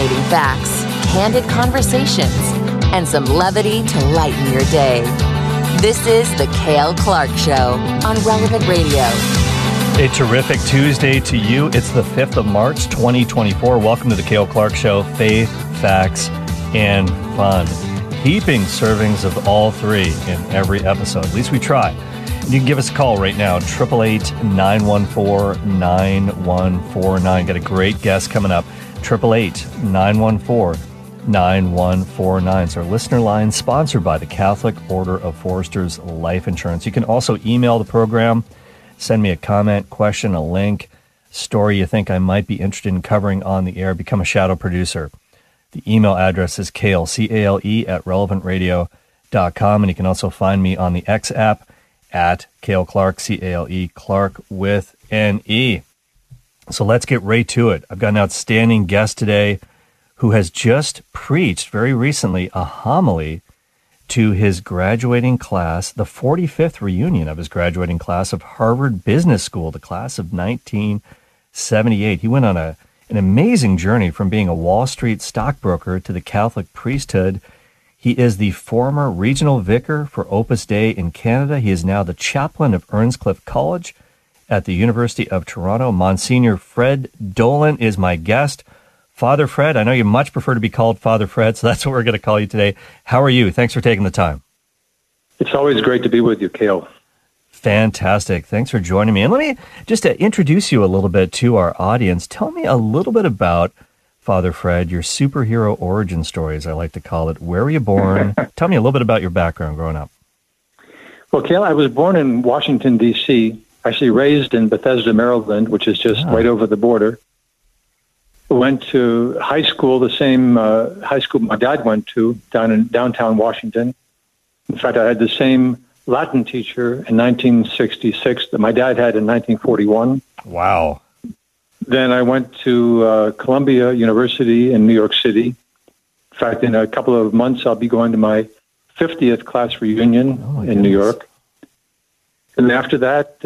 Fascinating facts, candid conversations, and some levity to lighten your day. This is The Cale Clark Show on Relevant Radio. A terrific Tuesday to you. It's the 5th of March, 2024. Welcome to The Cale Clark Show. Faith, facts, and fun. Heaping servings of all three in every episode. At least we try. And you can give us a call right now, 888-914-9149. Got a great guest coming up, 888-914-9149. It's our listener line, sponsored by the Catholic Order of Foresters Life Insurance. You can also email the program, send me a comment, question, a link, story you think I might be interested in covering on the air. Become a shadow producer. The email address is Cale, C-A-L-E, at relevantradio.com. And you can also find me on the X app at Cale Clark, C-A-L-E, Clark with an E. So let's get right to it. I've got an outstanding guest today who has just preached very recently a homily to his graduating class, the 45th reunion of his graduating class of Harvard Business School, the class of 1978. He went on an amazing journey from being a Wall Street stockbroker to the Catholic priesthood. He is the former regional vicar for Opus Dei in Canada. He is now the chaplain of Earnscliffe College at the University of Toronto. Monsignor Fred Dolan is my guest. Father Fred, I know you much prefer to be called Father Fred, so that's what we're going to call you today. How are you? Thanks for taking the time. It's always great to be with you, Cale. Fantastic. Thanks for joining me. And let me just introduce you a little bit to our audience. Tell me a little bit about Father Fred, your superhero origin story, as I like to call it. Where were you born? Tell me a little bit about your background growing up. Well, Cale, I was born in Washington, D.C., actually raised in Bethesda, Maryland, which is just right over the border. Went to high school, the same high school my dad went to, down in downtown Washington. In fact, I had the same Latin teacher in 1966 that my dad had in 1941. Wow. Then I went to Columbia University in New York City. In fact, in a couple of months, I'll be going to my 50th class reunion in New York. And after that,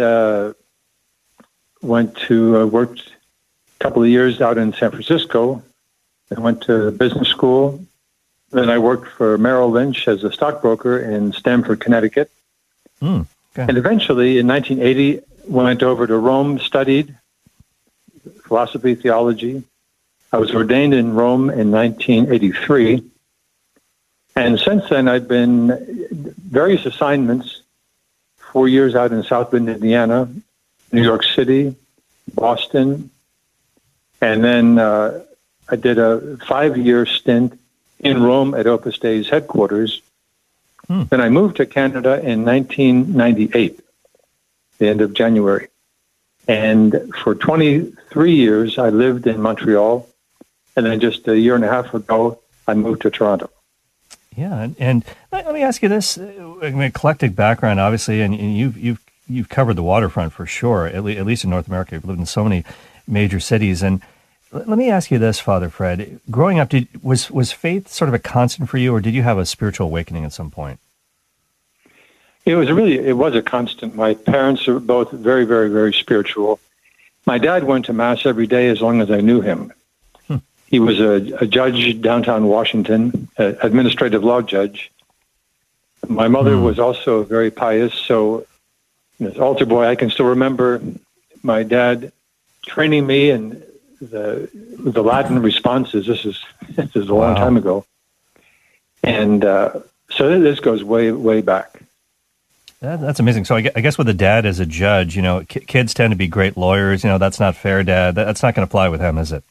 worked a couple of years out in San Francisco. I went to business school. Then I worked for Merrill Lynch as a stockbroker in Stamford, Connecticut. And eventually, in 1980, went over to Rome, studied philosophy, theology. I was ordained in Rome in 1983. And since then, I've been various assignments, 4 years out in South Bend, Indiana, New York City, Boston. And then I did a 5-year stint in Rome at Opus Dei's headquarters. Then I moved to Canada in 1998, the end of January. And for 23 years, I lived in Montreal. And then just a year and a half ago, I moved to Toronto. Yeah, and let me ask you this: an eclectic background, obviously, and you've covered the waterfront for sure. At least in North America, you've lived in so many major cities. And let me ask you this, Father Fred: growing up, was faith sort of a constant for you, or did you have a spiritual awakening at some point? It was a constant. My parents are both very, very, very spiritual. My dad went to Mass every day as long as I knew him. He was a judge downtown Washington, administrative law judge. My mother was also very pious. So, as altar boy, I can still remember my dad training me in the Latin responses. This is a long time ago. And so this goes way, way back. That's amazing. So I guess with a dad as a judge, kids tend to be great lawyers. That's not fair, Dad. That's not going to fly with him, is it?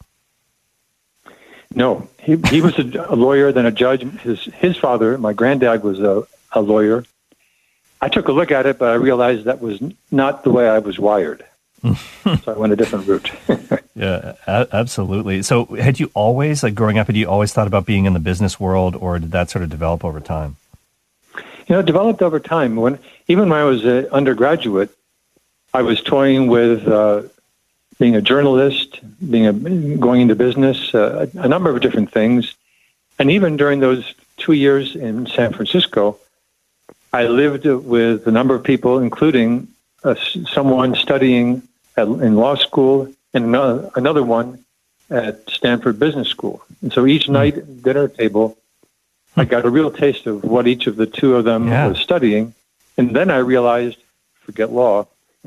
No, he was a lawyer, then a judge. His father, my granddad, was a lawyer. I took a look at it, but I realized that was not the way I was wired. So I went a different route. Yeah, absolutely. So had you always, growing up, had you always thought about being in the business world, or did that sort of develop over time? It developed over time. Even when I was an undergraduate, I was toying with being a journalist, going into business, a number of different things. And even during those 2 years in San Francisco, I lived with a number of people, including someone studying in law school and another one at Stanford Business School. And so each night at dinner table, I got a real taste of what each of the two of them was studying. And then I realized, forget law.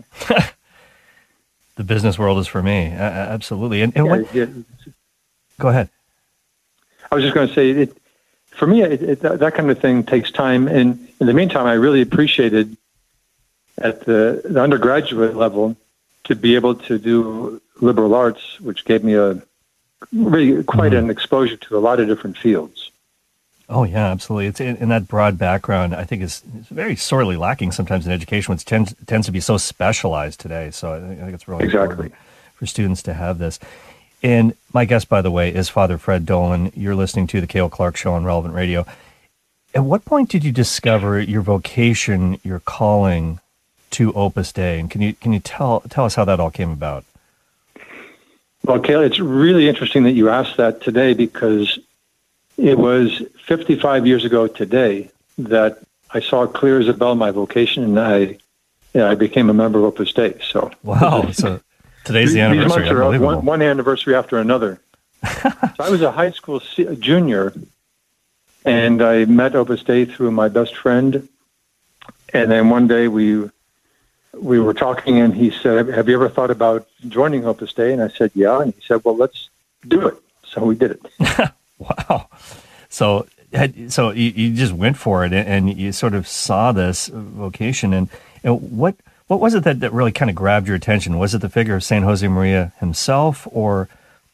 The business world is for me. Absolutely. And go ahead. I was just going to say, for me, that kind of thing takes time. And in the meantime, I really appreciated at the undergraduate level to be able to do liberal arts, which gave me quite an exposure to a lot of different fields. Oh, yeah, absolutely. It's in that broad background, I think is very sorely lacking sometimes in education, which tends to be so specialized today. So I think it's really important for students to have this. And my guest, by the way, is Father Fred Dolan. You're listening to the Cale Clark Show on Relevant Radio. At what point did you discover your vocation, your calling to Opus Dei? And can you tell us how that all came about? Well, Cale, it's really interesting that you asked that today, because it was 55 years ago today that I saw clear as a bell my vocation, and I became a member of Opus Dei. So wow! So today's the anniversary. These months are one anniversary after another. So I was a high school junior, and I met Opus Dei through my best friend. And then one day we were talking, and he said, "Have you ever thought about joining Opus Dei?" And I said, "Yeah." And he said, "Well, let's do it." So we did it. Wow. So you just went for it, and you sort of saw this vocation. And what was it that really kind of grabbed your attention? Was it the figure of St. Josemaria himself, or?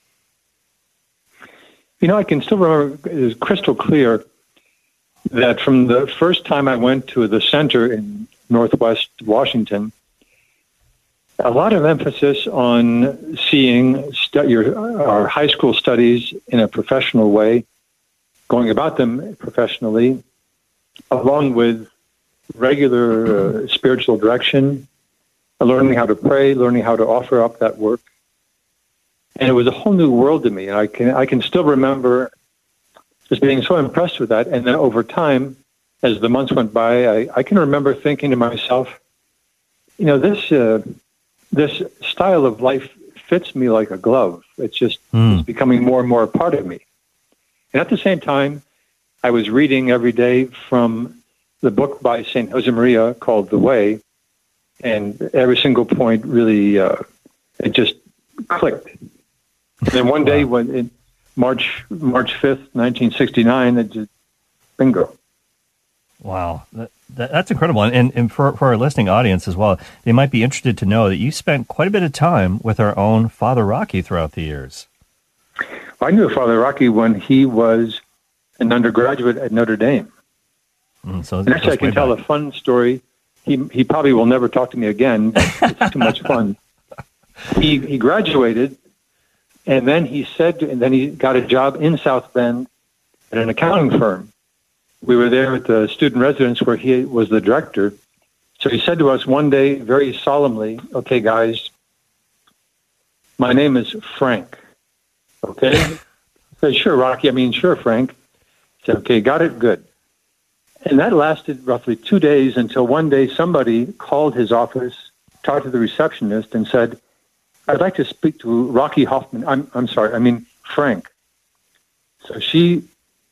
I can still remember, it was crystal clear that from the first time I went to the center in Northwest Washington, a lot of emphasis on seeing our high school studies in a professional way, going about them professionally, along with regular spiritual direction, learning how to pray, learning how to offer up that work. And it was a whole new world to me. And I can still remember just being so impressed with that. And then over time, as the months went by, I can remember thinking to myself, this style of life fits me like a glove. It's just it's becoming more and more a part of me. And at the same time, I was reading every day from the book by St. Josemaria called The Way, and every single point really, it just clicked. And then one day, when in March 5th, 1969, it just, bingo. Wow, that's incredible. And for our listening audience as well, they might be interested to know that you spent quite a bit of time with our own Father Rocky throughout the years. I knew Father Rocky when he was an undergraduate at Notre Dame. So and actually, I can tell a fun story. He probably will never talk to me again, but it's too much fun. He graduated, and then he got a job in South Bend at an accounting firm. We were there at the student residence where he was the director. So he said to us one day, very solemnly, "Okay, guys, my name is Frank." Okay? I said, "Sure, Rocky. Sure, Frank." I said, "Okay, got it? Good." And that lasted roughly 2 days until one day somebody called his office, talked to the receptionist, and said, "I'd like to speak to Rocky Hoffman." I'm sorry, Frank. So she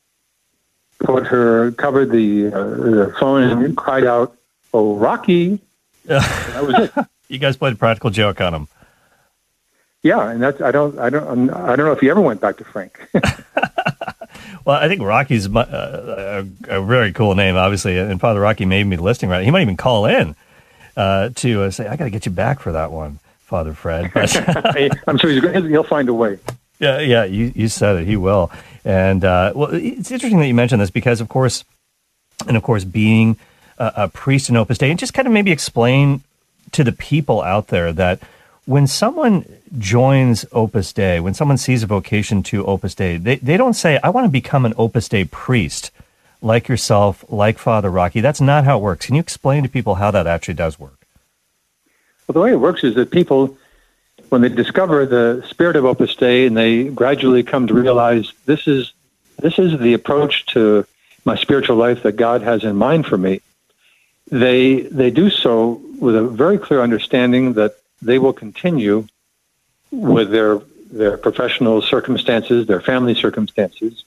covered the phone and cried out, "Oh, Rocky!" That was it. You guys played a practical joke on him. Yeah, and I don't know if he ever went back to Frank. Well, I think Rocky's a very cool name, obviously, and Father Rocky made me listening right. He might even call in to say, "I got to get you back for that one, Father Fred." I'm sure he'll find a way. Yeah, you said it. He will. And it's interesting that you mentioned this because, of course, being a priest in Opus Dei, and just kind of maybe explain to the people out there that when someone joins Opus Dei, when someone sees a vocation to Opus Dei, they don't say, "I want to become an Opus Dei priest like yourself, like Father Rocky." That's not how it works. Can you explain to people how that actually does work? Well, the way it works is that people, when they discover the spirit of Opus Dei and they gradually come to realize this is the approach to my spiritual life that God has in mind for me, they do so with a very clear understanding that they will continue with their their professional circumstances, their family circumstances.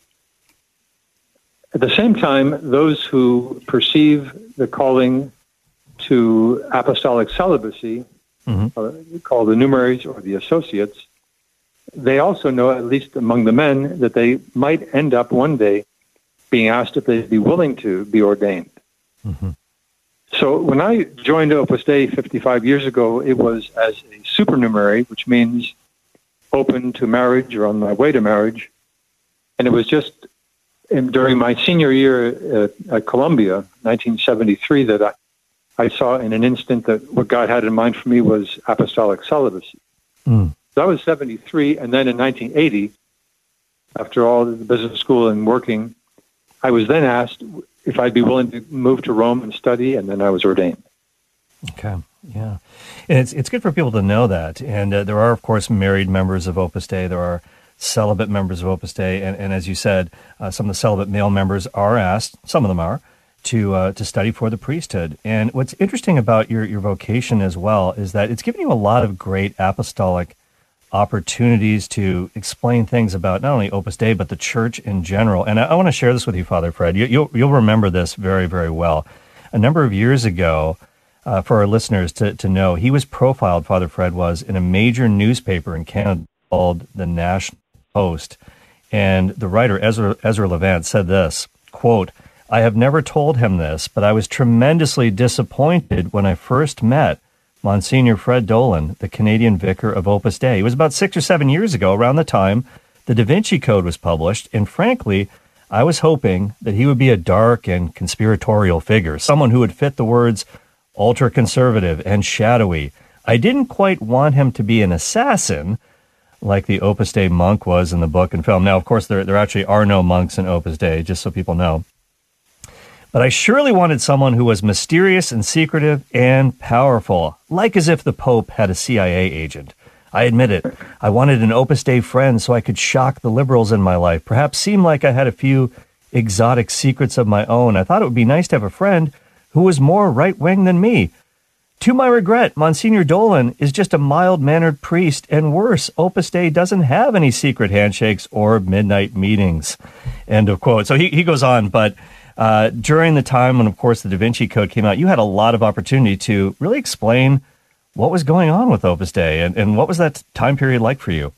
At the same time, those who perceive the calling to apostolic celibacy, called the numeraries or the associates, they also know, at least among the men, that they might end up one day being asked if they'd be willing to be ordained. So when I joined Opus Dei 55 years ago, it was as a supernumerary, which means open to marriage or on my way to marriage. And it was just during my senior year at Columbia, 1973, that I saw in an instant that what God had in mind for me was apostolic celibacy. That was 73, and then in 1980, after all the business school and working, I was then asked if I'd be willing to move to Rome and study, and then I was ordained. Okay, yeah. And it's good for people to know that. And there are, of course, married members of Opus Dei. There are celibate members of Opus Dei. And as you said, some of the celibate male members are asked, some of them are, to study for the priesthood. And what's interesting about your vocation as well is that it's given you a lot of great apostolic opportunities to explain things about not only Opus Dei, but the church in general. And I want to share this with you, Father Fred. You'll remember this very, very well. A number of years ago, for our listeners to know, he was profiled, Father Fred was, in a major newspaper in Canada called the National Post. And the writer, Ezra Levant, said this, quote, "I have never told him this, but I was tremendously disappointed when I first met Monsignor Fred Dolan, the Canadian vicar of Opus Dei. It was about 6 or 7 years ago, around the time the Da Vinci Code was published, and frankly, I was hoping that he would be a dark and conspiratorial figure, someone who would fit the words ultra-conservative and shadowy. I didn't quite want him to be an assassin, like the Opus Dei monk was in the book and film. Now, of course, there actually are no monks in Opus Dei, just so people know. But I surely wanted someone who was mysterious and secretive and powerful, like as if the Pope had a CIA agent. I admit it. I wanted an Opus Dei friend so I could shock the liberals in my life, perhaps seem like I had a few exotic secrets of my own. I thought it would be nice to have a friend who was more right-wing than me. To my regret, Monsignor Dolan is just a mild-mannered priest, and worse, Opus Dei doesn't have any secret handshakes or midnight meetings." End of quote. So he goes on, but during the time when, of course, the Da Vinci Code came out, you had a lot of opportunity to really explain what was going on with Opus Dei, and what was that time period like for you?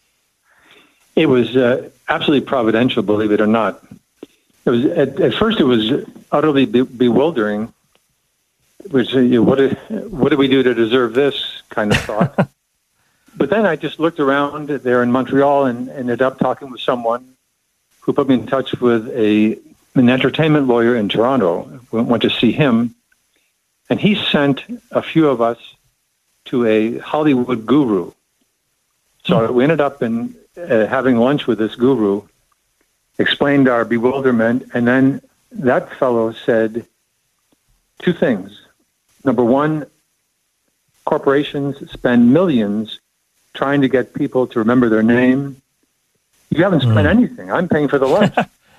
It was absolutely providential, believe it or not. It was at first it was utterly bewildering, which what did we do to deserve this kind of thought. But then I just looked around there in Montreal and ended up talking with someone who put me in touch with an entertainment lawyer in Toronto. We went to see him, and he sent a few of us to a Hollywood guru. So we ended up having lunch with this guru, explained our bewilderment, and then that fellow said two things. Number one, corporations spend millions trying to get people to remember their name. You haven't spent anything. I'm paying for the lunch.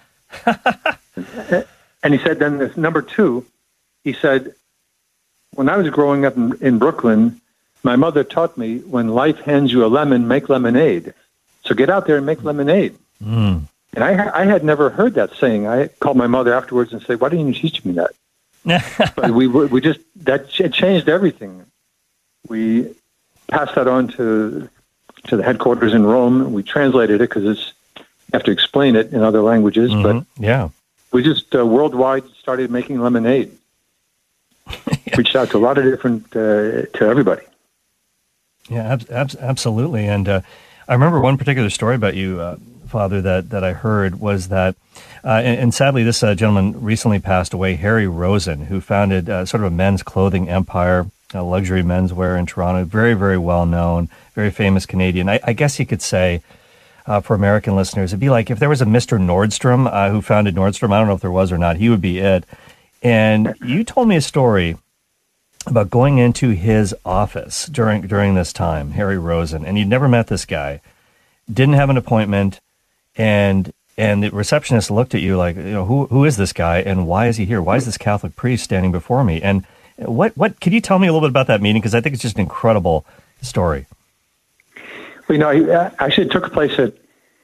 And he said, then this number two, he said, when I was growing up in Brooklyn, my mother taught me, when life hands you a lemon, make lemonade. So get out there and make lemonade. And I had never heard that saying. I called my mother afterwards and said, why didn't you teach me that? But it changed everything. We passed that on to the headquarters in Rome. We translated it because you have to explain it in other languages. But yeah, we just worldwide started making lemonade. Reached out to a lot of different, to everybody. Yeah, absolutely. And I remember one particular story about you, Father, that I heard was that, and sadly this gentleman recently passed away, Harry Rosen, who founded sort of a men's clothing empire, luxury menswear in Toronto, very, very well known, very famous Canadian. I guess you could say, for American listeners, it'd be like if there was a Mr. Nordstrom who founded Nordstrom. I don't know if there was or not. He would be it. And you told me a story about going into his office during this time, Harry Rosen, and you'd never met this guy, didn't have an appointment, and the receptionist looked at you like, who is this guy, and why is he here? Why is this Catholic priest standing before me? And what could you tell me a little bit about that meeting? Because I think it's just an incredible story. You know, actually, it took place at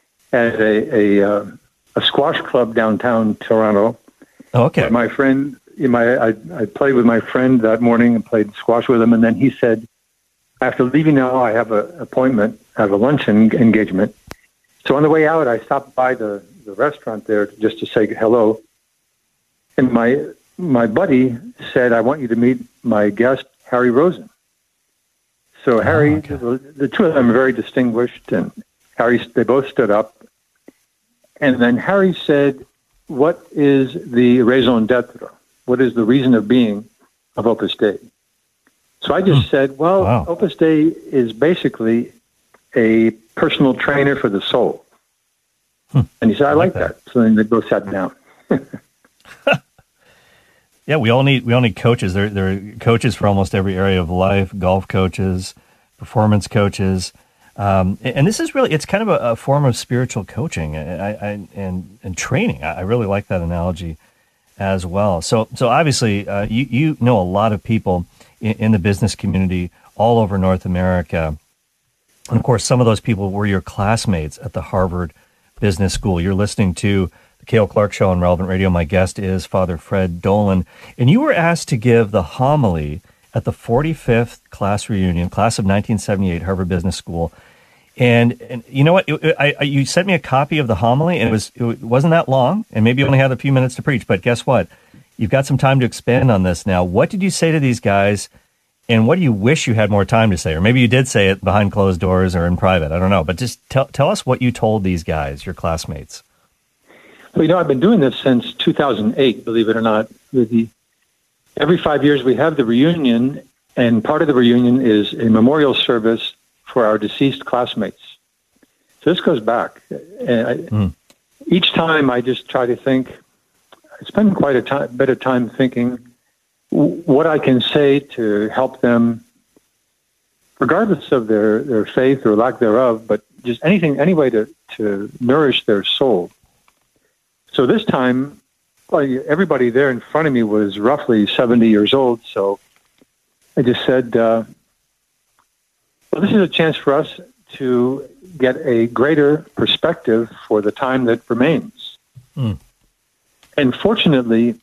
a squash club downtown Toronto. Oh, okay. My friend, I played with my friend that morning and played squash with him, and then he said, after leaving now, I have an appointment, I have a luncheon engagement. So on the way out, I stopped by the restaurant there just to say hello. And my buddy said, I want you to meet my guest, Harry Rosen. So Harry, the two of them are very distinguished, and they both stood up. And then Harry said, what is the raison d'etre? What is the reason of being of Opus Dei? So I just said, well, wow. Opus Dei is basically a personal trainer for the soul. And he said, I like that. So then they both sat down. Yeah, we all need coaches. There are coaches for almost every area of life, golf coaches, performance coaches. And this is really, it's kind of a form of spiritual coaching and training. I really like that analogy as well. So obviously, you know a lot of people in the business community all over North America. And of course, some of those people were your classmates at the Harvard Business School. You're listening to the Cale Clark Show on Relevant Radio. My guest is Father Fred Dolan. And you were asked to give the homily at the 45th class reunion, class of 1978, Harvard Business School. And you know what? You sent me a copy of the homily, and it wasn't that long, and maybe you only had a few minutes to preach. But guess what? You've got some time to expand on this now. What did you say to these guys, and what do you wish you had more time to say? Or maybe you did say it behind closed doors or in private. I don't know. But just tell us what you told these guys, your classmates. Well, you know, I've been doing this since 2008, believe it or not. Every 5 years we have the reunion, and part of the reunion is a memorial service for our deceased classmates. So this goes back. Each time I just try to think, I spend quite a bit of time thinking what I can say to help them, regardless of their faith or lack thereof, but just any way to nourish their soul. So this time, everybody there in front of me was roughly 70 years old, so I just said, well, this is a chance for us to get a greater perspective for the time that remains. And fortunately,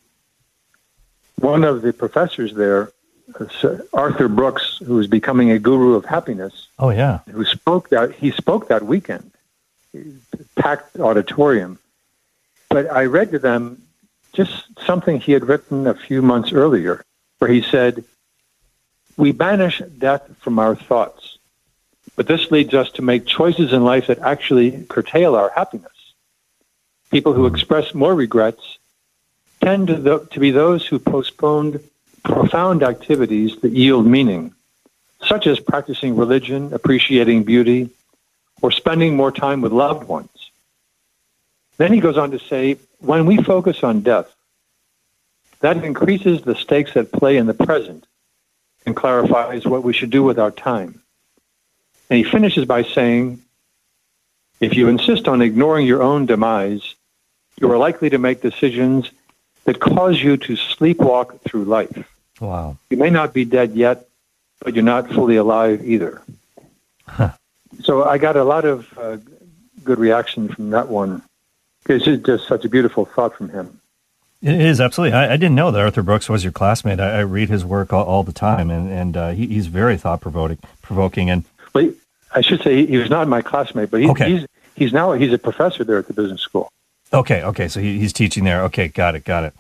one of the professors there, Arthur Brooks, who is becoming a guru of happiness. Oh, yeah. He spoke that weekend, packed auditorium. But I read to them just something he had written a few months earlier, where he said, we banish death from our thoughts, but this leads us to make choices in life that actually curtail our happiness. People who express more regrets tend to be those who postponed profound activities that yield meaning, such as practicing religion, appreciating beauty, or spending more time with loved ones. Then he goes on to say, when we focus on death, that increases the stakes at play in the present and clarifies what we should do with our time. And he finishes by saying, if you insist on ignoring your own demise, you are likely to make decisions that cause you to sleepwalk through life. Wow. You may not be dead yet, but you're not fully alive either. Huh. So I got a lot of good reaction from that one. It's just such a beautiful thought from him. It is, absolutely. I didn't know that Arthur Brooks was your classmate. I read his work all the time, and he's very thought-provoking. And well, I should say he was not my classmate, but he's a professor there at the business school. Okay. So he's teaching there. Okay, got it.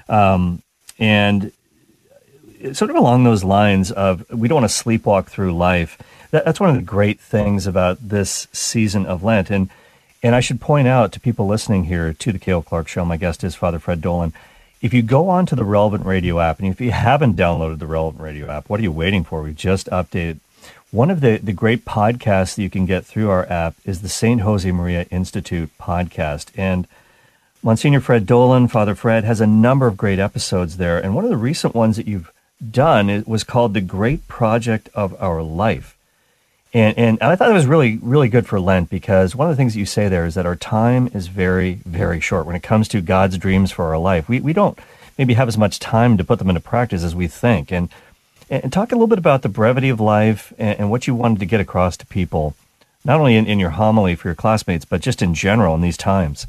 And sort of along those lines of we don't want to sleepwalk through life. That's one of the great things about this season of Lent. And I should point out to people listening here to the Cale Clark Show, my guest is Father Fred Dolan. If you go onto the Relevant Radio app, and if you haven't downloaded the Relevant Radio app, what are you waiting for? We've just updated. One of the great podcasts that you can get through our app is the St. Josemaria Institute podcast. And Monsignor Fred Dolan, Father Fred, has a number of great episodes there. And one of the recent ones that you've done was called The Great Project of Our Life. And I thought it was really, really good for Lent, because one of the things that you say there is that our time is very, very short when it comes to God's dreams for our life. We don't maybe have as much time to put them into practice as we think. And talk a little bit about the brevity of life and what you wanted to get across to people not only in your homily for your classmates, but just in general in these times?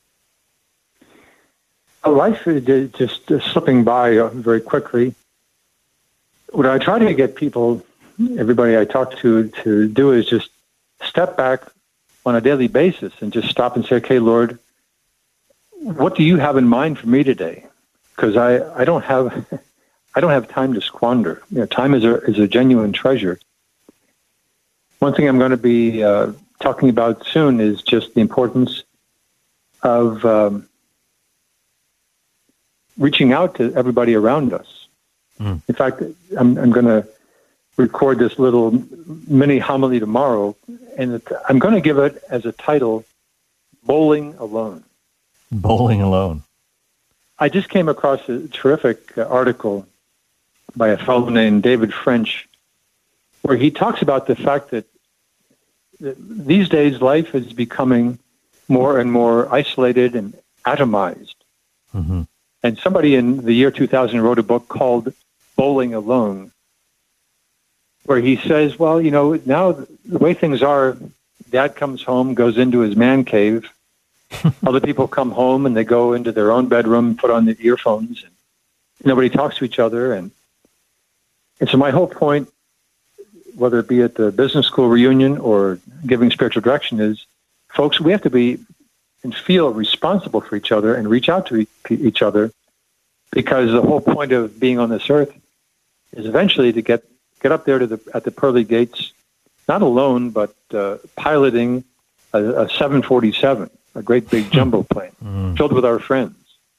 Life is just slipping by very quickly. What I try to get people, everybody I talk to do is just step back on a daily basis and just stop and say, okay, Lord, what do you have in mind for me today? Because I don't have time to squander. Time is a genuine treasure. One thing I'm going to be talking about soon is just the importance of reaching out to everybody around us. In fact, I'm going to record this little mini homily tomorrow, and I'm going to give it as a title, Bowling Alone. Bowling Alone. I just came across a terrific article by a fellow named David French, where he talks about the fact that these days life is becoming more and more isolated and atomized. Mm-hmm. And somebody in the year 2000 wrote a book called Bowling Alone, where he says, well, now the way things are, Dad comes home, goes into his man cave. Other people come home and they go into their own bedroom, put on the earphones, and nobody talks to each other. And so my whole point, whether it be at the business school reunion or giving spiritual direction, is, folks, we have to be and feel responsible for each other and reach out to each other, because the whole point of being on this earth is eventually to get up there at the pearly gates, not alone, but piloting a 747, a great big jumbo plane filled with our friends.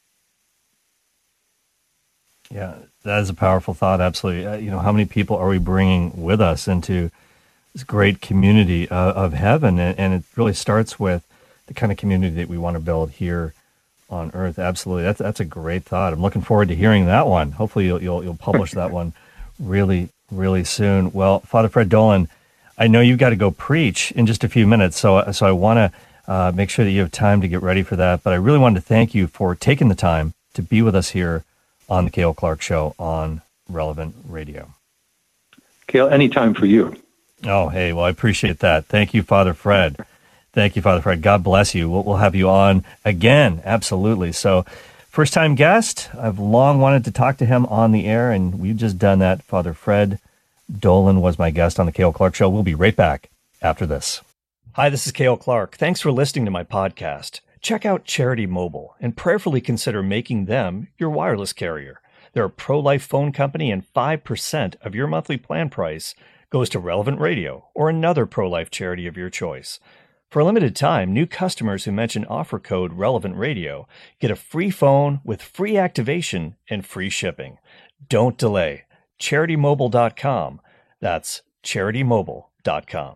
Yeah, that is a powerful thought. Absolutely. How many people are we bringing with us into this great community of heaven? And it really starts with the kind of community that we want to build here on earth. Absolutely. That's a great thought. I'm looking forward to hearing that one. Hopefully you'll publish that one really, really soon. Well, Father Fred Dolan, I know you've got to go preach in just a few minutes, so I want to make sure that you have time to get ready for that. But I really wanted to thank you for taking the time to be with us here on the Cale Clark Show on Relevant Radio. Cale, anytime for you. Oh, hey, well, I appreciate that. Thank you, Father Fred. Thank you, Father Fred. God bless you. We'll have you on again. Absolutely. So, first-time guest. I've long wanted to talk to him on the air, and we've just done that. Father Fred Dolan was my guest on the Cale Clark Show. We'll be right back after this. Hi, this is Cale Clark. Thanks for listening to my podcast. Check out Charity Mobile and prayerfully consider making them your wireless carrier. They're a pro-life phone company, and 5% of your monthly plan price goes to Relevant Radio or another pro-life charity of your choice. For a limited time, new customers who mention offer code Relevant Radio get a free phone with free activation and free shipping. Don't delay. CharityMobile.com. That's CharityMobile.com.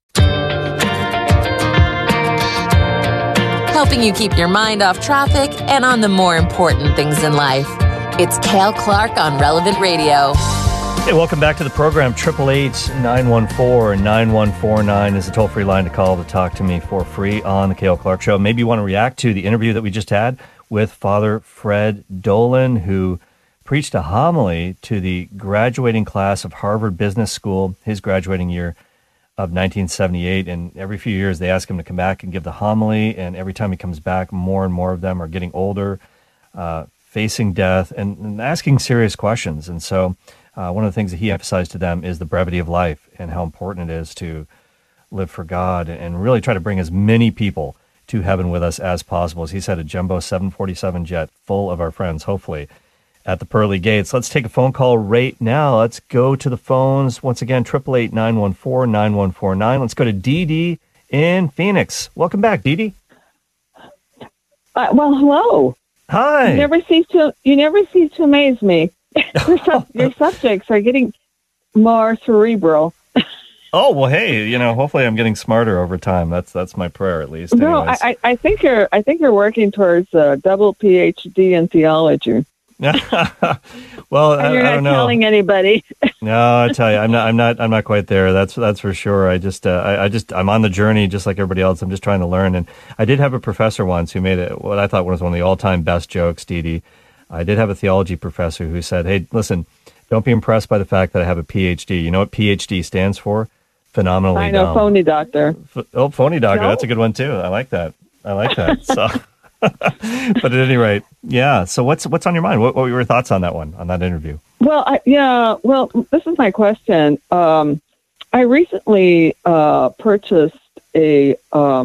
Helping you keep your mind off traffic and on the more important things in life. It's Cale Clark on Relevant Radio. Hey, welcome back to the program. 888-914-9149 is the toll-free line to call to talk to me for free on the Cale Clark Show. Maybe you want to react to the interview that we just had with Father Fred Dolan, who preached a homily to the graduating class of Harvard Business School, his graduating year of 1978. And every few years they ask him to come back and give the homily. And every time he comes back, more and more of them are getting older, facing death, and asking serious questions. And so one of the things that he emphasized to them is the brevity of life and how important it is to live for God and really try to bring as many people to heaven with us as possible. As he said, a jumbo 747 jet full of our friends, hopefully, at the pearly gates. Let's take a phone call right now. Let's go to the phones. Once again, 888-914-9149. Let's go to Dee Dee in Phoenix. Welcome back, Dee Dee. Well, hello. Hi. You never cease to amaze me. Your subjects are getting more cerebral. Oh, well, hey, hopefully I'm getting smarter over time. That's my prayer, at least. No, I think you're working towards a double PhD in theology. Well, and you're I don't know. Not telling anybody. No, I tell you, I'm not quite there. That's for sure. I'm on the journey just like everybody else. I'm just trying to learn. And I did have a professor once who made what I thought was one of the all-time best jokes, Dee Dee. I did have a theology professor who said, hey, listen, don't be impressed by the fact that I have a PhD. You know what PhD stands for? phenomenally I know, dumb. phony doctor. Phony doctor. No? That's a good one too. I like that. So, but at any rate, yeah. So what's on your mind? What were your thoughts on that one, on that interview? Well, well, this is my question. I recently purchased a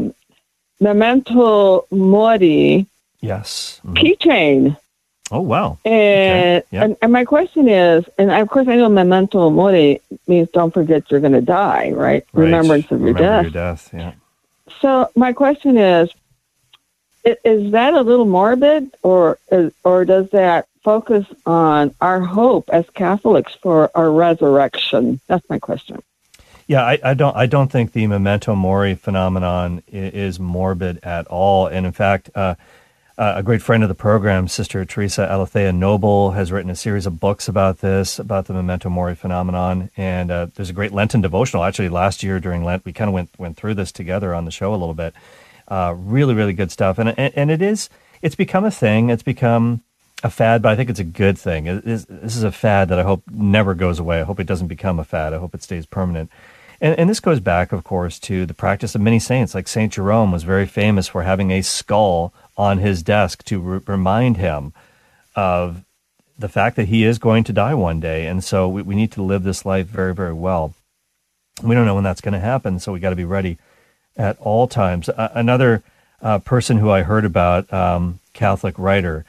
Memento Mori Yes. keychain. Oh, wow. And, Okay. Yep. and my question is, and of course I know Memento Mori means don't forget you're going to die, right? Remembrance of your death. Yeah. So my question is that a little morbid, or does that focus on our hope as Catholics for our resurrection? That's my question. Yeah, I don't think the Memento Mori phenomenon is morbid at all. And in fact, a great friend of the program, Sister Teresa Aletheia Noble, has written a series of books about this, about the Memento Mori phenomenon. And there's a great Lenten devotional. Actually, last year during Lent, we kind of went through this together on the show a little bit. Really, really good stuff. And it's become a thing. It's become a fad, but I think it's a good thing. This is a fad that I hope never goes away. I hope it doesn't become a fad. I hope it stays permanent. And this goes back, of course, to the practice of many saints. Like Saint Jerome was very famous for having a skull on his desk to remind him of the fact that he is going to die one day. And so we need to live this life very, very well. We don't know when that's going to happen, so we got to be ready at all times. Another person who I heard about, Catholic writer,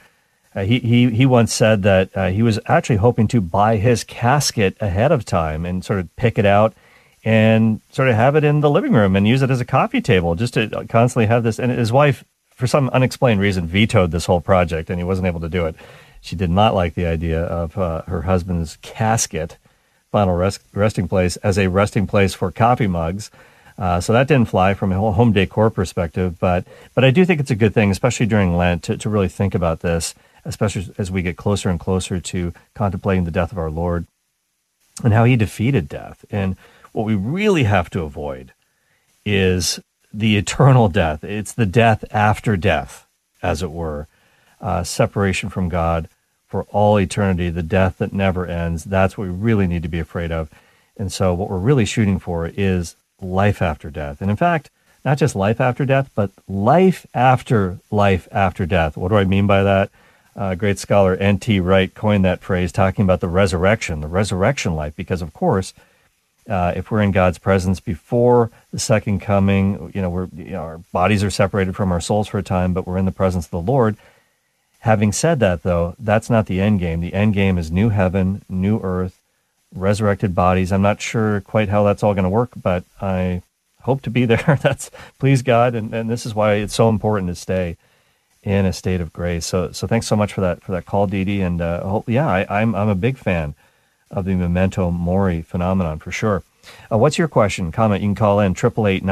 he once said that he was actually hoping to buy his casket ahead of time and sort of pick it out and sort of have it in the living room and use it as a coffee table, just to constantly have this. And his wife, for some unexplained reason, vetoed this whole project, and he wasn't able to do it. She did not like the idea of her husband's casket, final resting place, as a resting place for coffee mugs. So that didn't fly from a whole home decor perspective. But I do think it's a good thing, especially during Lent, to really think about this, especially as we get closer and closer to contemplating the death of our Lord and how he defeated death. And what we really have to avoid is the eternal death. It's the death after death, as it were, separation from God for all eternity, the death that never ends. That's what we really need to be afraid of. And so what we're really shooting for is life after death. And in fact, not just life after death, but life after death. What do I mean by that? Great scholar N.T. Wright coined that phrase, talking about the resurrection life, because of course, if we're in God's presence before the second coming, our bodies are separated from our souls for a time, but we're in the presence of the Lord. Having said that, though, that's not the end game. The end game is new heaven, new earth, resurrected bodies. I'm not sure quite how that's all going to work, but I hope to be there. That's please God, and this is why it's so important to stay in a state of grace. So thanks so much for that call, Dee Dee, and I'm a big fan of the Memento Mori phenomenon for sure. What's your question, comment? You can call in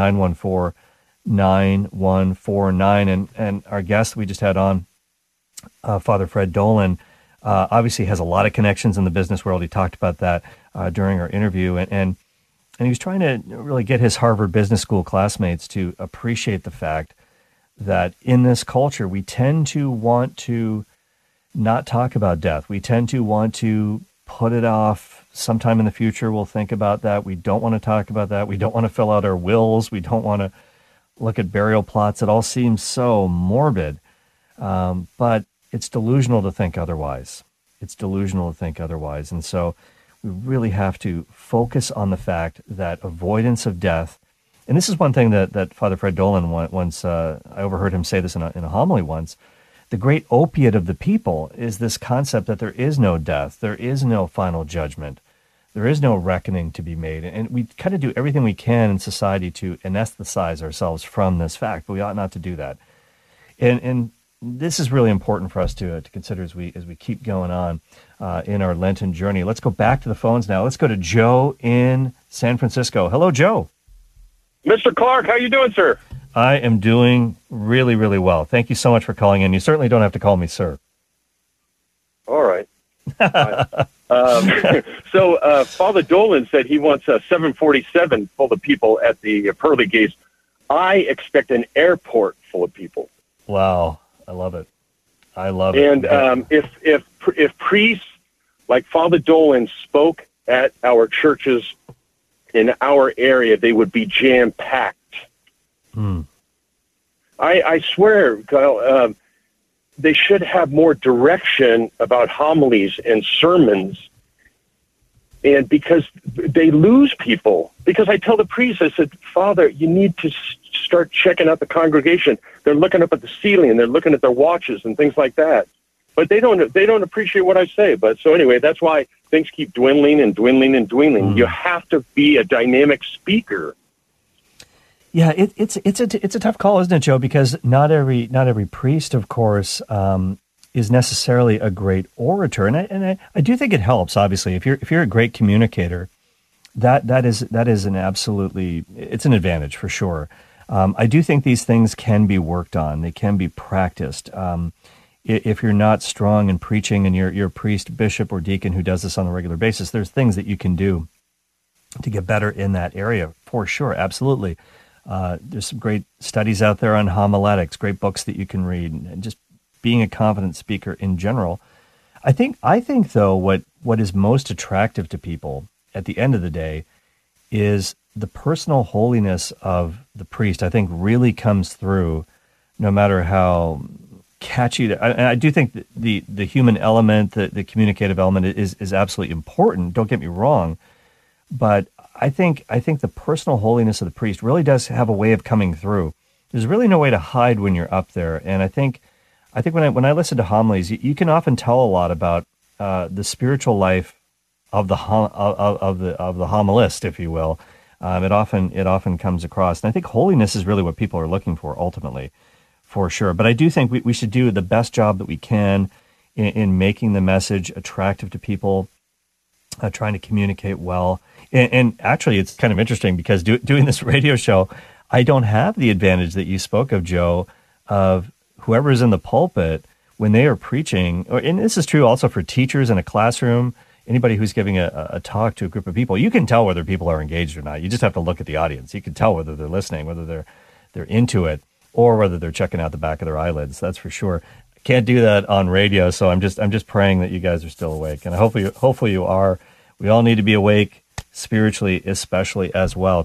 888-914-9149. And our guest we just had on, Father Fred Dolan, obviously has a lot of connections in the business world. He talked about that during our interview. And he was trying to really get his Harvard Business School classmates to appreciate the fact that in this culture, we tend to want to not talk about death. We tend to want to put it off. Sometime in the future, we'll think about that. We don't want to talk about that. We don't want to fill out our wills. We don't want to look at burial plots. It all seems so morbid. But it's delusional to think otherwise. And so we really have to focus on the fact that avoidance of death, and this is one thing that Father Fred Dolan once, I overheard him say this in a homily once, the great opiate of the people is this concept that there is no death, there is no final judgment, there is no reckoning to be made. And we kind of do everything we can in society to anesthetize ourselves from this fact, but we ought not to do that. And this is really important for us to consider as we keep going on in our Lenten journey. Let's go back to the phones now. Let's go to Joe in San Francisco. Hello, Joe. Mr. Clark, how you doing, sir? I am doing really, really well. Thank you so much for calling in. You certainly don't have to call me sir. All right. So Father Dolan said he wants a 747 full of people at the pearly gates. I expect an airport full of people. Wow. I love it. And if priests like Father Dolan spoke at our churches in our area, they would be jam-packed. I swear, Kyle, they should have more direction about homilies and sermons. And because they lose people, because I tell the priest, I said, Father, you need to start checking out the congregation. They're looking up at the ceiling, they're looking at their watches and things like that. But they don't appreciate what I say. But so anyway, that's why things keep dwindling and dwindling and dwindling. You have to be a dynamic speaker. Yeah, it's a tough call, isn't it, Joe? Because not every priest, of course, is necessarily a great orator, and I do think it helps. Obviously, if you're a great communicator, that is an absolutely, it's an advantage for sure. I do think these things can be worked on; they can be practiced. If you're not strong in preaching, and you're a priest, bishop, or deacon who does this on a regular basis, there's things that you can do to get better in that area for sure. Absolutely. There's some great studies out there on homiletics, great books that you can read, and just being a confident speaker in general. I think though, what is most attractive to people at the end of the day is the personal holiness of the priest. I think really comes through, no matter how catchy. I do think that the human element, the communicative element is absolutely important. Don't get me wrong, but I think the personal holiness of the priest really does have a way of coming through. There's really no way to hide when you're up there, and I think when I listen to homilies, you can often tell a lot about the spiritual life of the homilist, if you will. It often comes across, and I think holiness is really what people are looking for ultimately, for sure. But I do think we should do the best job that we can in making the message attractive to people, trying to communicate well. And actually, it's kind of interesting because doing this radio show, I don't have the advantage that you spoke of, Joe, of whoever's in the pulpit when they are preaching. And this is true also for teachers in a classroom, anybody who's giving a talk to a group of people. You can tell whether people are engaged or not. You just have to look at the audience. You can tell whether they're listening, whether they're into it, or whether they're checking out the back of their eyelids. That's for sure. Can't do that on radio, so I'm just praying that you guys are still awake, and hopefully you are. We all need to be awake spiritually, especially as well.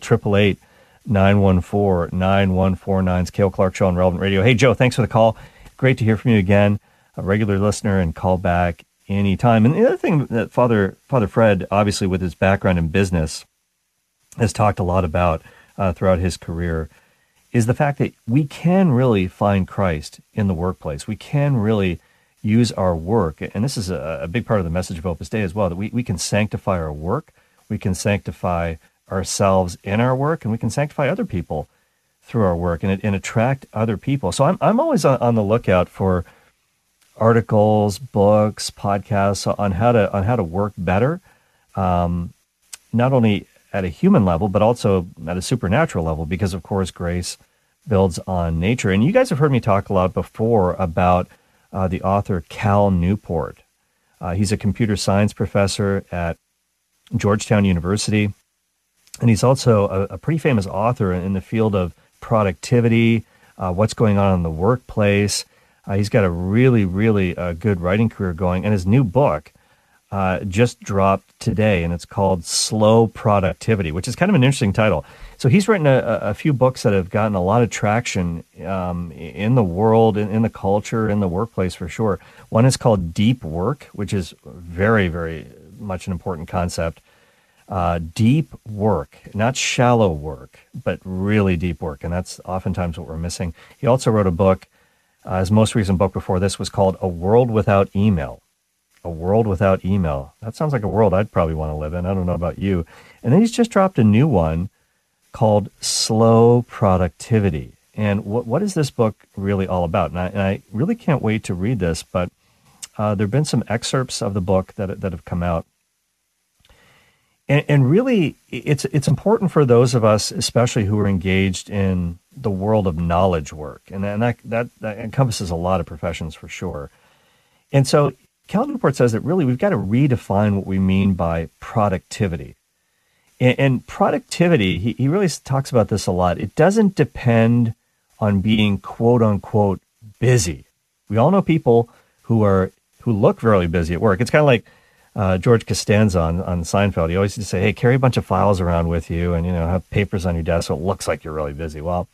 888-914-9149's Cale Clark Show on Relevant Radio. Hey, Joe, thanks for the call. Great to hear from you again. A regular listener, and call back anytime. And the other thing that Father Fred, obviously with his background in business, has talked a lot about throughout his career is the fact that we can really find Christ in the workplace. We can really use our work, and this is a big part of the message of Opus Dei as well, that we can sanctify our work, we can sanctify ourselves in our work, and we can sanctify other people through our work and attract other people. So I'm always on the lookout for articles, books, podcasts on how to work better, not only at a human level, but also at a supernatural level, because of course grace builds on nature. And you guys have heard me talk a lot before about the author Cal Newport. He's a computer science professor at Georgetown University, and he's also a pretty famous author in the field of productivity, what's going on in the workplace. He's got a really, really good writing career going, and his new book just dropped today, and it's called Slow Productivity, which is kind of an interesting title. So he's written a few books that have gotten a lot of traction in the world, in the culture, in the workplace for sure. One is called Deep Work, which is very, very much an important concept. Deep work, not shallow work, but really deep work, and that's oftentimes what we're missing. He also wrote a book, his most recent book before this was called A World Without Email. A World Without Email. That sounds like a world I'd probably want to live in. I don't know about you. And then he's just dropped a new one called Slow Productivity. And what is this book really all about? And I really can't wait to read this, but there have been some excerpts of the book that have come out. And really, it's important for those of us, especially who are engaged in the world of knowledge work. And that encompasses a lot of professions for sure. And so Cal Newport says that really we've got to redefine what we mean by productivity. And productivity, he really talks about this a lot. It doesn't depend on being quote unquote busy. We all know people who look really busy at work. It's kind of like George Costanza on Seinfeld, he always used to say, hey, carry a bunch of files around with you and, have papers on your desk so it looks like you're really busy. Well,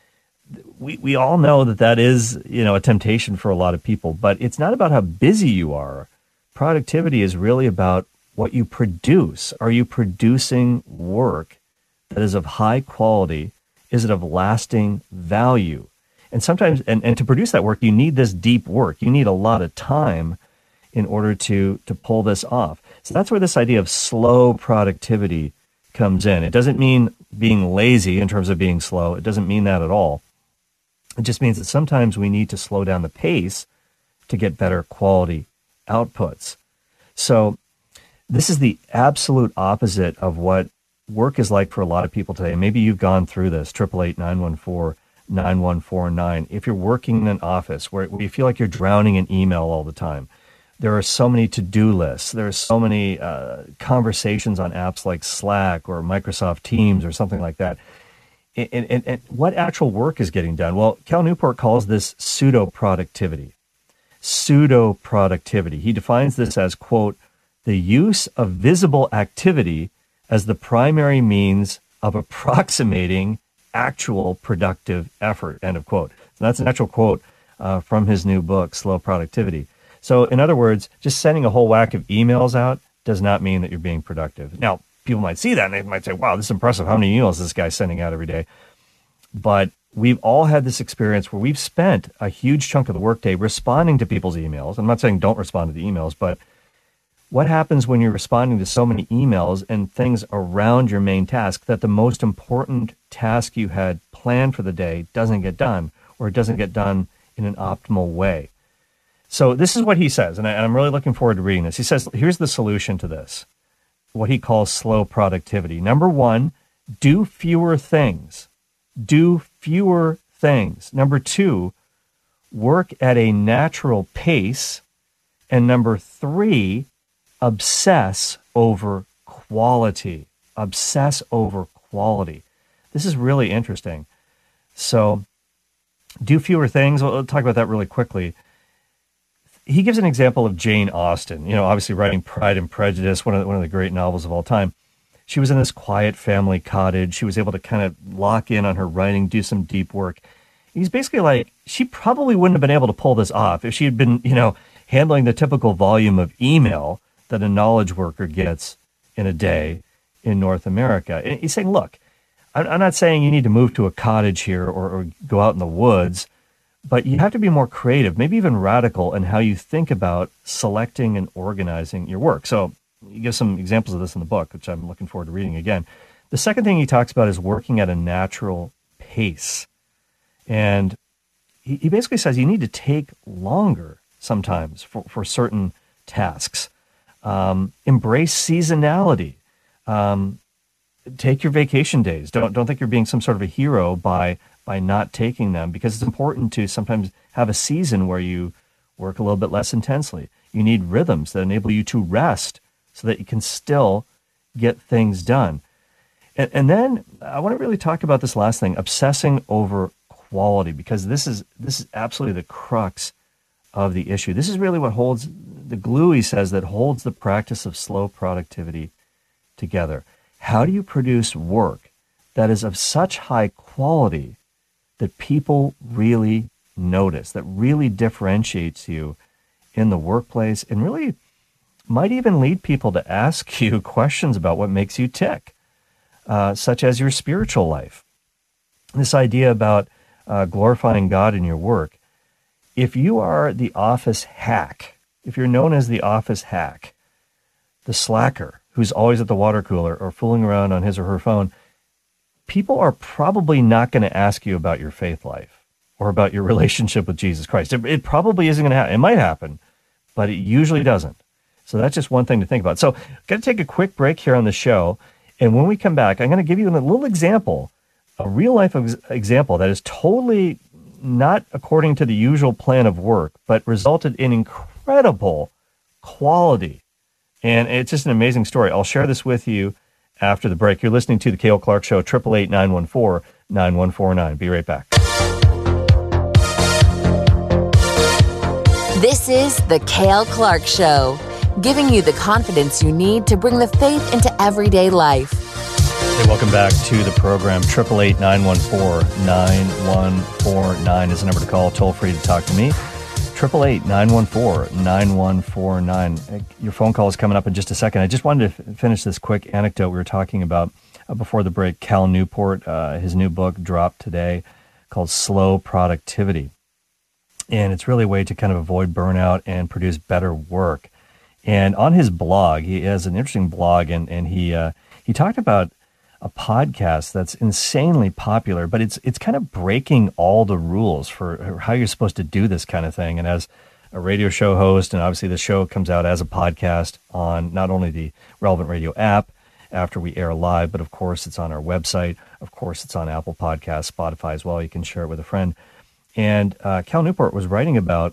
we all know that is, a temptation for a lot of people, but it's not about how busy you are. Productivity is really about what you produce. Are you producing work that is of high quality? Is it of lasting value? And sometimes, and to produce that work, you need this deep work. You need a lot of time in order to pull this off. So that's where this idea of slow productivity comes in. It doesn't mean being lazy in terms of being slow. It doesn't mean that at all. It just means that sometimes we need to slow down the pace to get better quality outputs. So this is the absolute opposite of what work is like for a lot of people today. Maybe you've gone through this, 888-914-9149. If you're working in an office where you feel like you're drowning in email all the time, there are so many to-do lists. There are so many conversations on apps like Slack or Microsoft Teams or something like that. And what actual work is getting done? Well, Cal Newport calls this pseudo-productivity. Pseudo-productivity. He defines this as, quote, the use of visible activity as the primary means of approximating actual productive effort, end of quote. So that's an actual quote from his new book, Slow Productivity. So in other words, just sending a whole whack of emails out does not mean that you're being productive. Now, people might see that and they might say, wow, this is impressive. How many emails is this guy sending out every day? But we've all had this experience where we've spent a huge chunk of the workday responding to people's emails. I'm not saying don't respond to the emails, but what happens when you're responding to so many emails and things around your main task that the most important task you had planned for the day doesn't get done, or it doesn't get done in an optimal way? So this is what he says, and I'm really looking forward to reading this. He says, here's the solution to this, what he calls slow productivity. Number one, do fewer things. Do fewer things. Number two, work at a natural pace. And number three, obsess over quality. Obsess over quality. This is really interesting. So do fewer things. We'll talk about that really quickly. He gives an example of Jane Austen, obviously writing Pride and Prejudice, one of the great novels of all time. She was in this quiet family cottage. She was able to kind of lock in on her writing, do some deep work. He's basically like, she probably wouldn't have been able to pull this off if she had been, handling the typical volume of email that a knowledge worker gets in a day in North America. And he's saying, look, I'm not saying you need to move to a cottage here or go out in the woods, but you have to be more creative, maybe even radical in how you think about selecting and organizing your work. So he gives some examples of this in the book, which I'm looking forward to reading again. The second thing he talks about is working at a natural pace. And he basically says you need to take longer sometimes for certain tasks. Embrace seasonality. Take your vacation days. Don't think you're being some sort of a hero by not taking them, because it's important to sometimes have a season where you work a little bit less intensely. You need rhythms that enable you to rest so that you can still get things done. And then I want to really talk about this last thing, obsessing over quality, because this is absolutely the crux of the issue. This is really what holds the glue, he says, that holds the practice of slow productivity together. How do you produce work that is of such high quality that people really notice, that really differentiates you in the workplace and really might even lead people to ask you questions about what makes you tick, such as your spiritual life? This idea about glorifying God in your work. If you are the office hack, if you're known as the office hack, the slacker who's always at the water cooler or fooling around on his or her phone, people are probably not going to ask you about your faith life or about your relationship with Jesus Christ. It probably isn't going to happen. It might happen, but it usually doesn't. So that's just one thing to think about. So got to take a quick break here on the show. And when we come back, I'm going to give you a little example, a real life example that is totally not according to the usual plan of work, but resulted in incredible quality. And it's just an amazing story. I'll share this with you after the break. You're listening to The Cale Clark Show, 888-914-9149. Be right back. This is The Cale Clark Show. giving you the confidence you need to bring the faith into everyday life. Hey, welcome back to the program. 888-914-9149 is the number to call. Toll free to talk to me. 888-914-9149. Your phone call is coming up in just a second. I just wanted to finish this quick anecdote we were talking about before the break. Cal Newport, his new book dropped today called Slow Productivity. And it's really a way to kind of avoid burnout and produce better work. And on his blog, he has an interesting blog, and he talked about a podcast that's insanely popular, but it's kind of breaking all the rules for how you're supposed to do this kind of thing. And as a radio show host, and obviously the show comes out as a podcast on not only the Relevant Radio app after we air live, but of course it's on our website. Of course it's on Apple Podcasts, Spotify as well. You can share it with a friend. And Cal Newport was writing about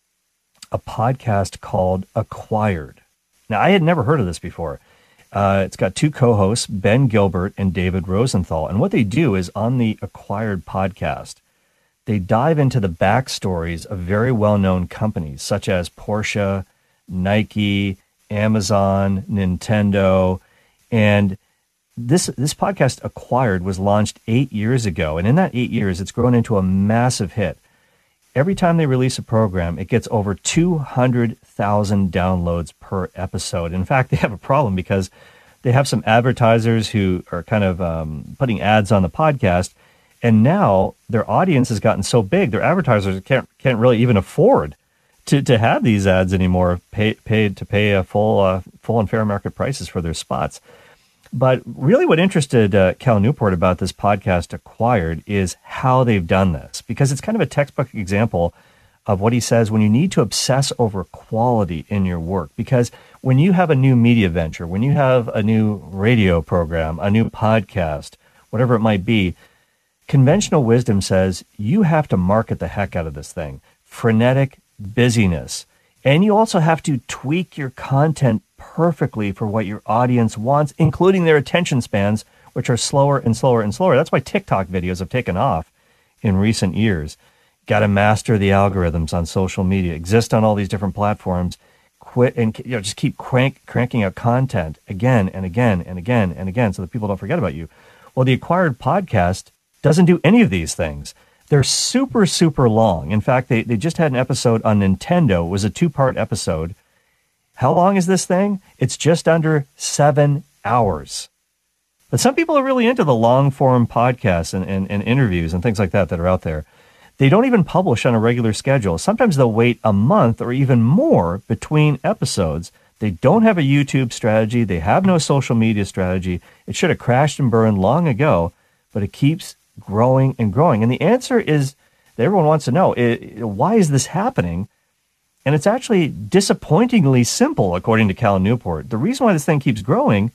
a podcast called Acquired. Now, I had never heard of this before. It's got two co-hosts, Ben Gilbert and David Rosenthal. And what they do is on the Acquired podcast, they dive into the backstories of very well-known companies such as Porsche, Nike, Amazon, Nintendo. And this podcast, Acquired, was launched 8 years ago. And in that 8 years, it's grown into a massive hit. Every time they release a program, it gets over 200,000 downloads per episode. In fact, they have a problem because they have some advertisers who are kind of putting ads on the podcast, and now their audience has gotten so big, their advertisers can't really even afford to have these ads anymore, pay a full and fair market prices for their spots. But really what interested Cal Newport about this podcast, Acquired, is how they've done this, because it's kind of a textbook example of what he says when you need to obsess over quality in your work. Because when you have a new media venture, when you have a new radio program, a new podcast, whatever it might be, conventional wisdom says you have to market the heck out of this thing. Frenetic busyness. And you also have to tweak your content perfectly for what your audience wants, including their attention spans, which are slower and slower and slower. That's why TikTok videos have taken off in recent years. Got to master the algorithms on social media, exist on all these different platforms, quit and just keep cranking out content again and again and again and again so that people don't forget about you. Well, the Acquired podcast doesn't do any of these things. They're super, super long. In fact, they just had an episode on Nintendo. It was a 2-part episode. How long is this thing? It's just under 7 hours. But some people are really into the long-form podcasts and interviews and things like that are out there. They don't even publish on a regular schedule. Sometimes they'll wait a month or even more between episodes. They don't have a YouTube strategy. They have no social media strategy. It should have crashed and burned long ago, but it keeps growing and growing. And the answer is that everyone wants to know, why is this happening? And it's actually disappointingly simple, according to Cal Newport. The reason why this thing keeps growing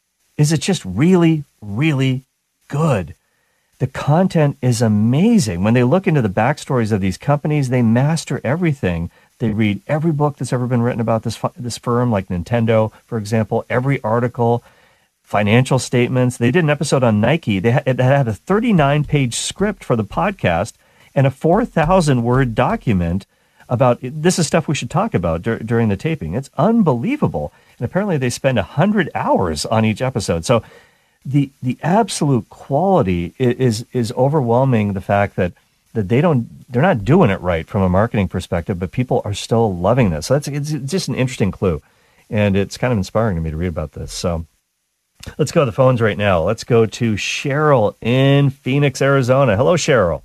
is it's just really, really good. The content is amazing. When they look into the backstories of these companies, they master everything. They read every book that's ever been written about this firm, like Nintendo, for example, every article, financial statements. They did an episode on Nike. It had a 39-page script for the podcast and a 4,000-word document about this is stuff we should talk about during the taping. It's unbelievable. And apparently they spend 100 hours on each episode. So the absolute quality is overwhelming the fact that they're not doing it right from a marketing perspective, but people are still loving this. So it's just an interesting clue. And it's kind of inspiring to me to read about this. So let's go to the phones right now. Let's go to Cheryl in Phoenix, Arizona. Hello, Cheryl.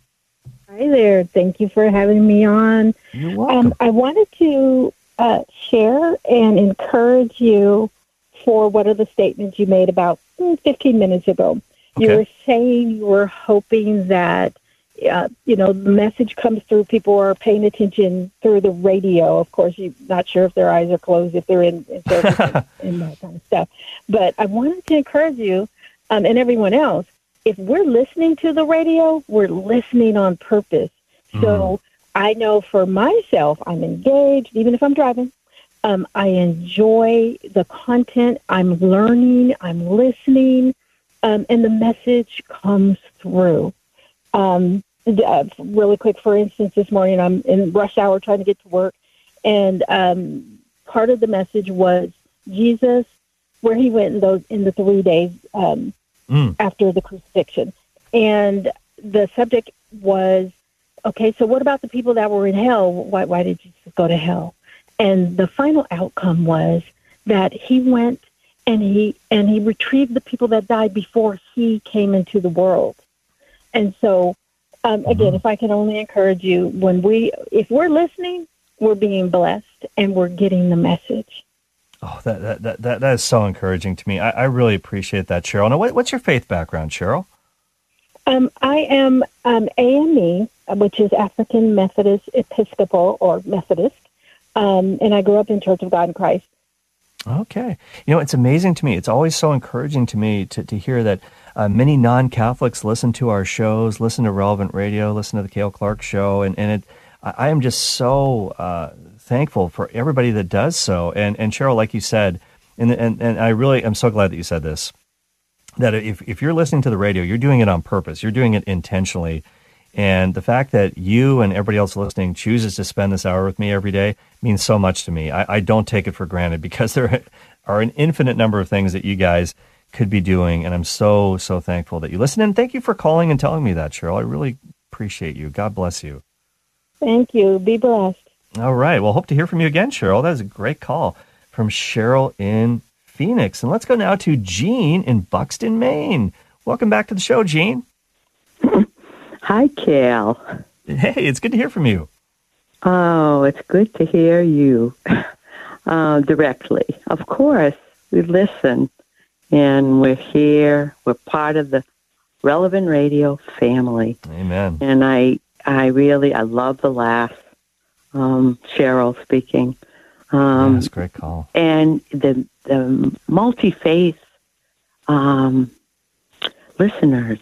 Hi there. Thank you for having me on. You're welcome. I wanted to share and encourage you for one of the statements you made about 15 minutes ago. Okay. You were saying you were hoping that, the message comes through. People are paying attention through the radio. Of course, you're not sure if their eyes are closed, if they're in service and that kind of stuff. But I wanted to encourage you and everyone else, if we're listening to the radio, we're listening on purpose. So I know for myself, I'm engaged, even if I'm driving. I enjoy the content. I'm learning. I'm listening. And the message comes through. Really quick, for instance, this morning I'm in rush hour trying to get to work. And part of the message was Jesus, where he went in the 3 days after the crucifixion. And the subject was, okay, so what about the people that were in hell? Why did Jesus go to hell? And the final outcome was that he went and he retrieved the people that died before he came into the world. And so, again, if I can only encourage you, if we're listening, we're being blessed and we're getting the message. Oh, that is so encouraging to me. I really appreciate that, Cheryl. Now, what's your faith background, Cheryl? I am AME, which is African Methodist Episcopal or Methodist, and I grew up in Church of God in Christ. Okay. It's amazing to me. It's always so encouraging to me to hear that many non-Catholics listen to our shows, listen to Relevant Radio, listen to the Cale Clark Show, and I am just so thankful for everybody that does so. And Cheryl, like you said, and I really am so glad that you said this, that if you're listening to the radio, you're doing it on purpose. You're doing it intentionally. And the fact that you and everybody else listening chooses to spend this hour with me every day means so much to me. I don't take it for granted because there are an infinite number of things that you guys could be doing. And I'm so, so thankful that you listen. And thank you for calling and telling me that, Cheryl. I really appreciate you. God bless you. Thank you. Be blessed. All right. Well, hope to hear from you again, Cheryl. That was a great call from Cheryl in Phoenix. And let's go now to Jean in Buxton, Maine. Welcome back to the show, Jean. Hi, Cale. Hey, it's good to hear from you. Oh, it's good to hear you directly. Of course, we listen, and we're here. We're part of the Relevant Radio family. Amen. And I love the laugh. Cheryl speaking. That's a great call. And the multi-faith listeners,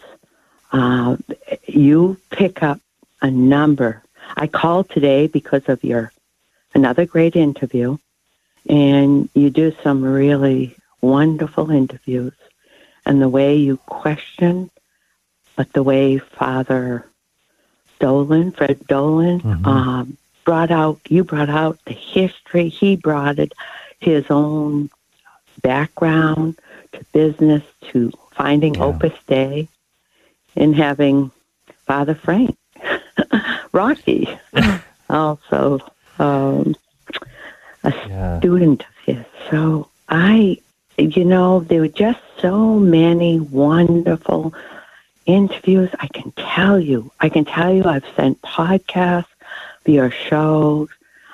you pick up a number. I called today because of another great interview, and you do some really wonderful interviews. And the way you question, but the way Fred Dolan, brought out the history. He brought his own background to business, to finding Opus Dei, and having Father Frank, Rocky, also a student of his. So there were just so many wonderful interviews. I can tell you, I've sent podcasts, your shows.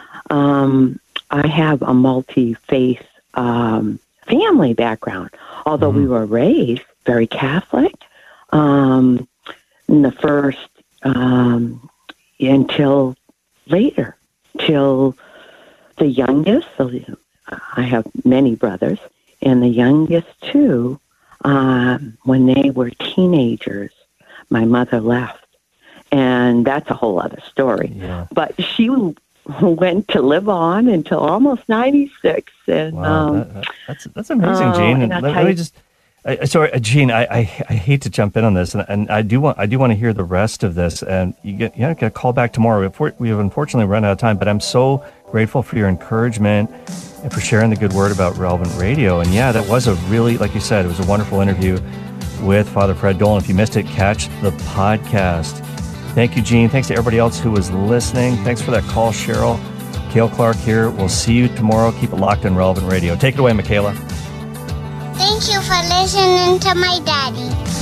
I have a multi-faith family background, although we were raised very Catholic. In the first until later, till the youngest. So I have many brothers, and the youngest two, when they were teenagers, my mother left. And that's a whole other story. Yeah. But she went to live on until almost 96. And wow, that's amazing, Jean. And let me just, sorry, Jean. I hate to jump in on this, and I do want to hear the rest of this. And you get a call back tomorrow. We have unfortunately run out of time, but I'm so grateful for your encouragement and for sharing the good word about Relevant Radio. And yeah, that was a really, like you said, it was a wonderful interview with Father Fred Dolan. If you missed it, catch the podcast. Thank you, Jean. Thanks to everybody else who was listening. Thanks for that call, Cheryl. Cale Clark here. We'll see you tomorrow. Keep it locked on Relevant Radio. Take it away, Michaela. Thank you for listening to my daddy.